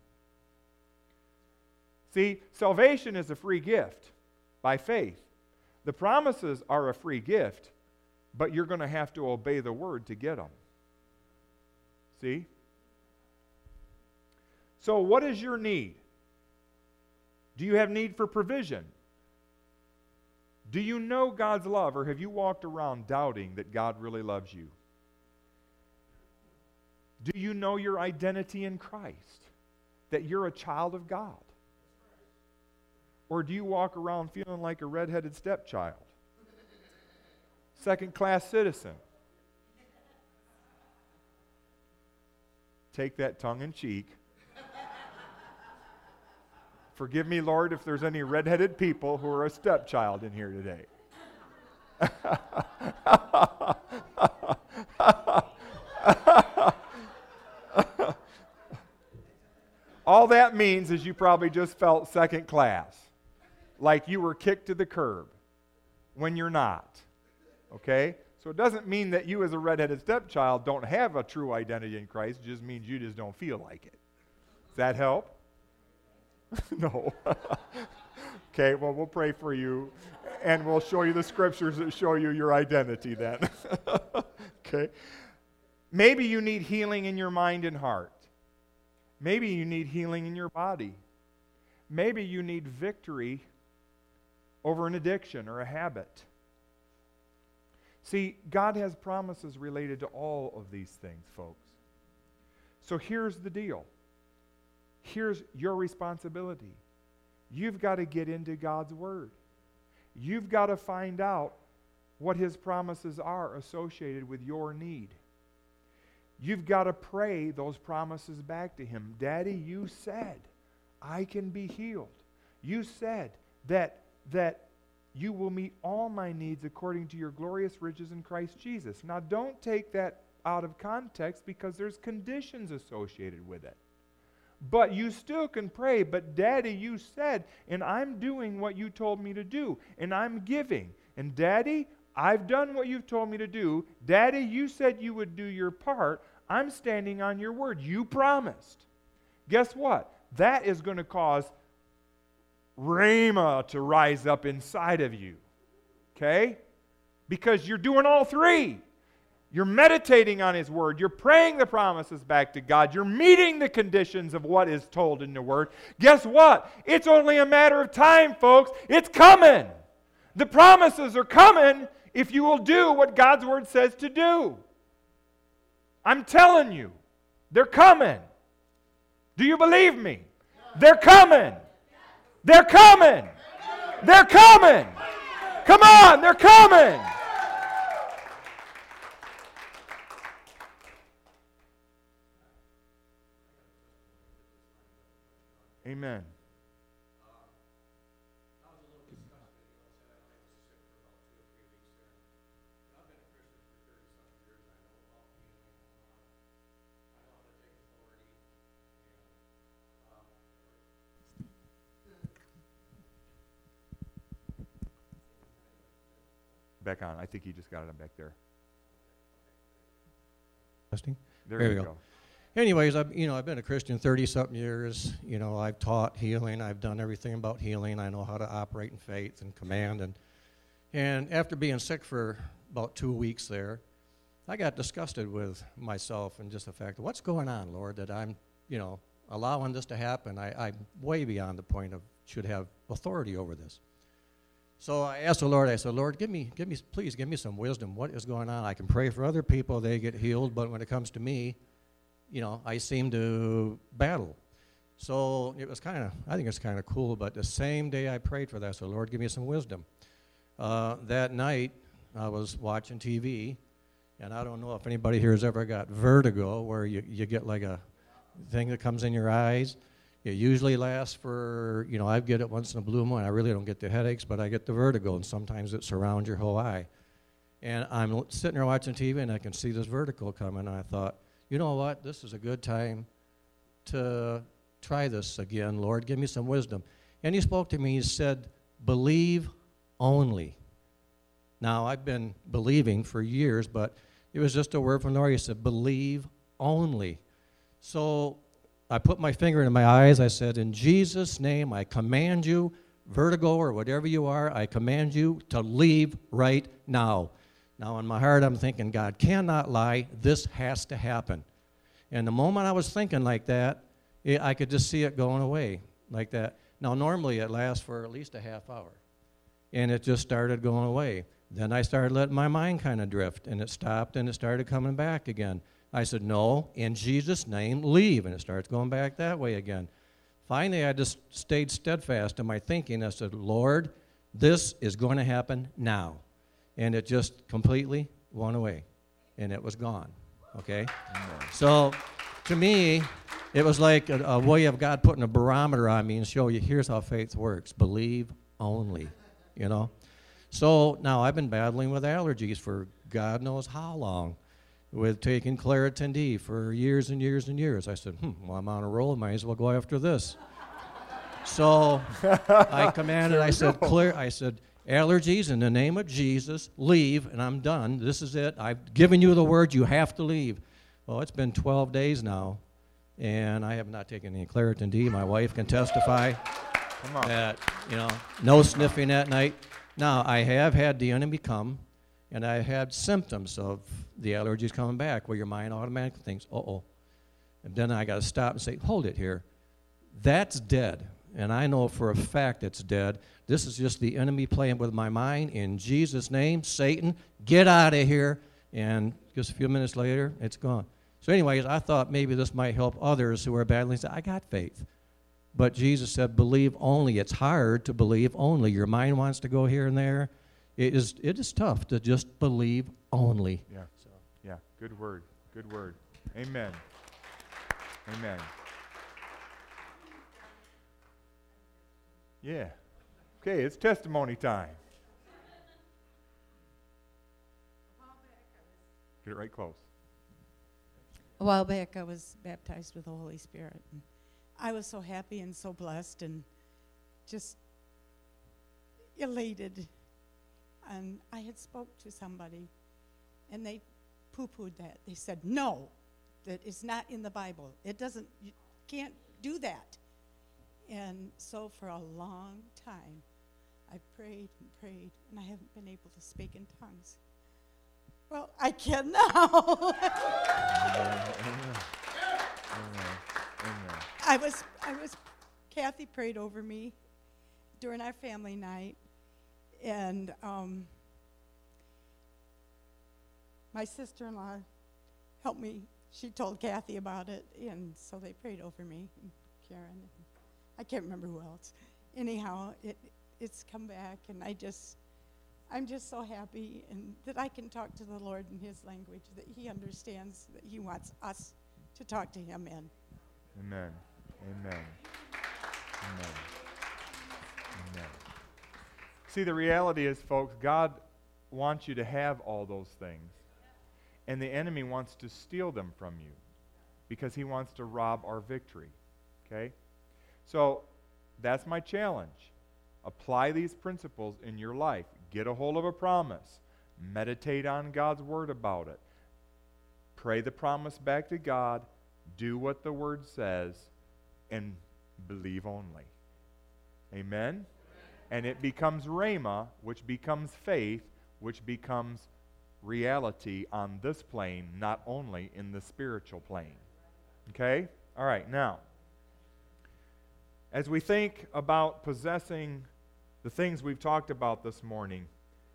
See, salvation is a free gift by faith. The promises are a free gift, but you're going to have to obey the word to get them. See? So what is your need? Do you have need for provision? Do you know God's love, or have you walked around doubting that God really loves you? Do you know your identity in Christ? That you're a child of God? Or do you walk around feeling like a redheaded stepchild? Second-class citizen? Take that tongue in cheek. Forgive me, Lord, if there's any redheaded people who are a stepchild in here today. All that means is you probably just felt second class, like you were kicked to the curb when you're not. Okay? So it doesn't mean that you as a redheaded stepchild don't have a true identity in Christ. It just means you just don't feel like it. Does that help? No. Okay, well, we'll pray for you, and we'll show you the scriptures that show you your identity then. Okay? Maybe you need healing in your mind and heart. Maybe you need healing in your body. Maybe you need victory over an addiction or a habit. See, God has promises related to all of these things, folks. So here's the deal. Here's your responsibility. You've got to get into God's Word. You've got to find out what His promises are associated with your need. You've got to pray those promises back to Him. Daddy, you said I can be healed. You said that you will meet all my needs according to your glorious riches in Christ Jesus. Now, don't take that out of context because there's conditions associated with it. But you still can pray, but Daddy, you said, and I'm doing what you told me to do, and I'm giving. And Daddy, I've done what you've told me to do. Daddy, you said you would do your part. I'm standing on your word. You promised. Guess what? That is going to cause Rhema to rise up inside of you. Okay? Because you're doing all three. You're meditating on His Word. You're praying the promises back to God. You're meeting the conditions of what is told in the Word. Guess what? It's only a matter of time, folks. It's coming. The promises are coming if you will do what God's Word says to do. I'm telling you, they're coming. Do you believe me? They're coming. They're coming. They're coming. Come on, they're coming. Amen. Back on. I think he just got it back there. Testing. There you go. Anyways, I've been a Christian 30-something years. I've taught healing. I've done everything about healing. I know how to operate in faith and command. And after being sick for about 2 weeks there, I got disgusted with myself and just the fact of what's going on, Lord, that I'm, allowing this to happen. I'm way beyond the point of should have authority over this. So I asked the Lord, I said, Lord, please give me some wisdom. What is going on? I can pray for other people, they get healed, but when it comes to me, I seem to battle. So it was I think it's kind of cool, but the same day I prayed for that, I said, Lord, give me some wisdom. That night, I was watching TV, and I don't know if anybody here has ever got vertigo, where you get like a thing that comes in your eyes. It usually lasts for, I get it once in a blue moon. I really don't get the headaches, but I get the vertigo, and sometimes it surrounds your whole eye. And I'm sitting there watching TV, and I can see this vertigo coming, and I thought, you know what, this is a good time to try this again, Lord. Give me some wisdom. And He spoke to me. He said, believe only. Now, I've been believing for years, but It was just a word from the Lord. He said, believe only. So I put my finger in my eyes. I said, in Jesus' name, I command you, vertigo or whatever you are, I command you to leave right now. Now, in my heart, I'm thinking, God cannot lie. This has to happen. And the moment I was thinking like that, I could just see it going away like that. Now, normally it lasts for at least a half hour. And it just started going away. Then I started letting my mind kind of drift, and it stopped, and it started coming back again. I said, no, in Jesus' name, leave. And it starts going back that way again. Finally, I just stayed steadfast in my thinking. I said, Lord, this is going to happen now. And it just completely went away, and it was gone, okay? So, to me, it was like a way of God putting a barometer on me and show you, here's how faith works. Believe only, you know? So, now I've been battling with allergies for God knows how long, with taking Claritin D for years and years and years. I said, well, I'm on a roll. Might as well go after this. So, I commanded, I said, allergies, in the name of Jesus, leave, and I'm done. This is it. I've given you the word. You have to leave. Well, it's been 12 days now, and I have not taken any Claritin D. My wife can testify that, no sniffing at night. Now, I have had the enemy come, and I had symptoms of the allergies coming back where your mind automatically thinks, uh-oh. And then I got to stop and say, hold it here. That's dead. And I know for a fact it's dead. This is just the enemy playing with my mind. In Jesus' name, Satan, get out of here. And just a few minutes later, it's gone. So anyways, I thought maybe this might help others who are battling. Say, I got faith. But Jesus said, believe only. It's hard to believe only. Your mind wants to go here and there. It is tough to just believe only. Yeah. So. Yeah. Good word. Good word. Amen. Amen. Yeah. Okay, it's testimony time. Get it right close. A while back, I was baptized with the Holy Spirit. And I was so happy and so blessed and just elated. And I had spoke to somebody, and they poo-pooed that. They said, no, that is not in the Bible. It doesn't, you can't do that. And so for a long time, I prayed and prayed, and I haven't been able to speak in tongues. Well, I can now. Amen. Amen. Amen. Kathy prayed over me during our family night, and my sister-in-law helped me. She told Kathy about it, and so they prayed over me, and Karen, and I can't remember who else. Anyhow, it's come back, and I'm just so happy and that I can talk to the Lord in His language, that He understands, that He wants us to talk to Him in. Amen. Amen. Amen. Amen. See, the reality is, folks, God wants you to have all those things, and the enemy wants to steal them from you because he wants to rob our victory. Okay? So that's my challenge. Apply these principles in your life. Get a hold of a promise. Meditate on God's word about it. Pray the promise back to God. Do what the word says, and believe only. Amen? And it becomes rhema, which becomes faith, which becomes reality on this plane, not only in the spiritual plane. Okay? All right, now, as we think about possessing the things we've talked about this morning,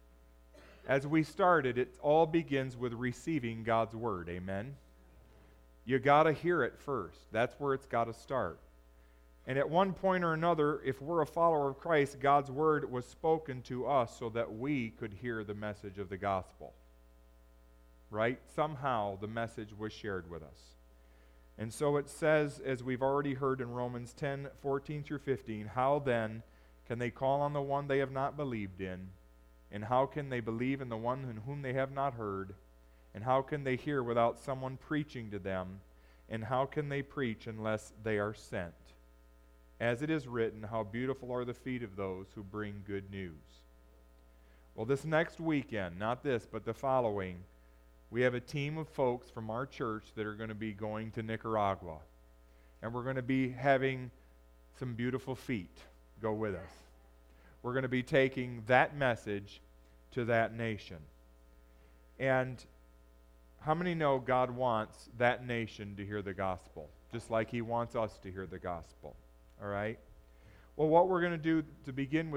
as we started, it all begins with receiving God's word. Amen? You got to hear it first. That's where it's got to start. And at one point or another, if we're a follower of Christ, God's word was spoken to us so that we could hear the message of the gospel. Right? Somehow the message was shared with us. And so it says, as we've already heard in Romans 10:14 through 15, how then can they call on the one they have not believed in? And how can they believe in the one in whom they have not heard? And how can they hear without someone preaching to them? And how can they preach unless they are sent? As it is written, how beautiful are the feet of those who bring good news. Well, this next weekend, not this, but the following, We have a team of folks from our church that are going to be going to Nicaragua. And we're going to be having some beautiful feet go with us. We're going to be taking that message to that nation. And how many know God wants that nation to hear the gospel, just like he wants us to hear the gospel? All right? Well, what we're going to do to begin with